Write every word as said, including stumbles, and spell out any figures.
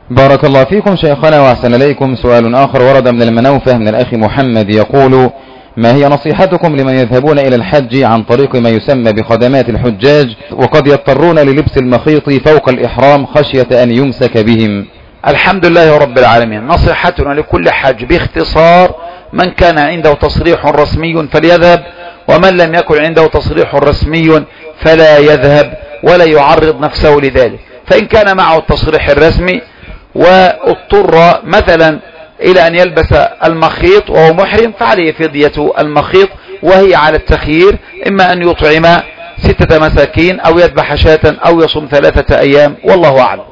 بارك الله فيكم شيخنا وأحسن إليكم. سؤال آخر ورد من المنوفة من الأخ محمد يقول: ما هي نصيحتكم لمن يذهبون إلى الحج عن طريق ما يسمى بخدمات الحجاج وقد يضطرون للبس المخيط فوق الإحرام خشية أن يمسك بهم؟ الحمد لله رب العالمين. نصيحتنا لكل حاج باختصار: من كان عنده تصريح رسمي فليذهب، ومن لم يكن عنده تصريح رسمي فلا يذهب ولا يعرض نفسه لذلك. فإن كان معه التصريح الرسمي واضطر مثلا إلى أن يلبس المخيط وهو محرم فعليه فدية المخيط، وهي على التخيير: إما أن يطعم ستة مساكين أو يذبح شاة أو يصوم ثلاثة أيام، والله أعلم.